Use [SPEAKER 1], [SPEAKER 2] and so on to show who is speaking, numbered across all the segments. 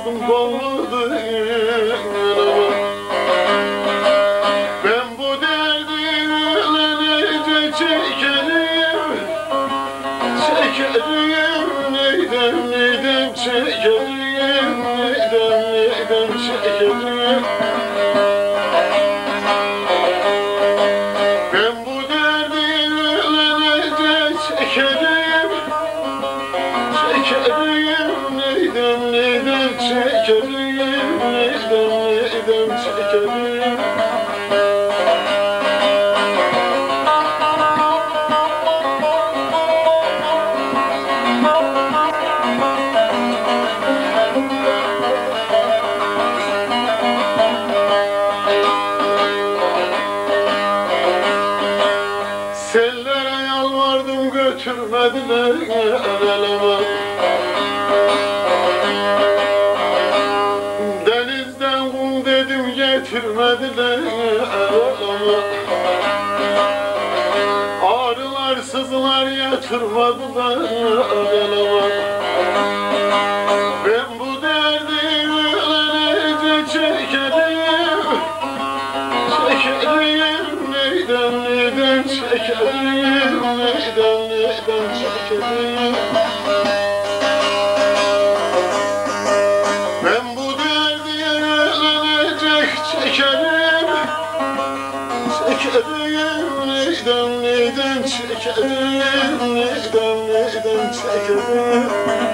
[SPEAKER 1] oldum kolludur. Ben bu derdi ölünce çekerim, çekerim neyden çekerim, neyden çekerim. Ben bu derdi ölünce çekerim, çekerim neyden çekerim, neyden çekerim. Sellere yalvardım götürmediler eleme. Denizden kum dedim getirmediler eleme. Ağrılar sızılar yatırmadılar eleme. Ben bu derdi ölünce çekerim, çekerim neyden çekerim, neyden çekerim. Ben bu derdi ölünecek çekerim, çekerim neyden çekerim, neyden çekerim.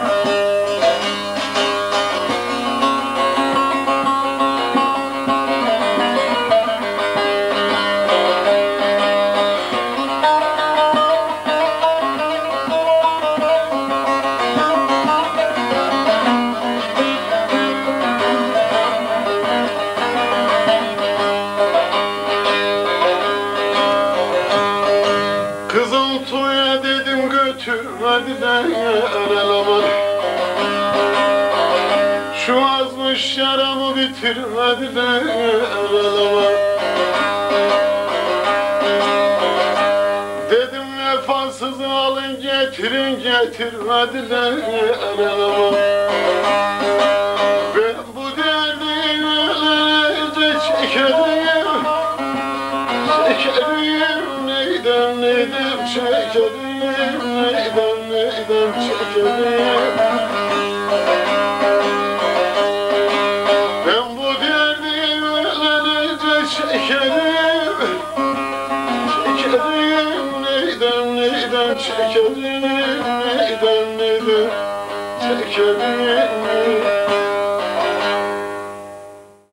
[SPEAKER 1] Kızıl tuya dedim götürmediler eleme. Şu azmış yaramı bitirmediler eleme. Dedim vefasızı alın getirin getirmediler eleme. Ben bu derdi ölünce çekerim, çekerim neyden çekerim, neyden çekerim. Ben bu derdi ölünce çekerim, çekerim neyden çekerim,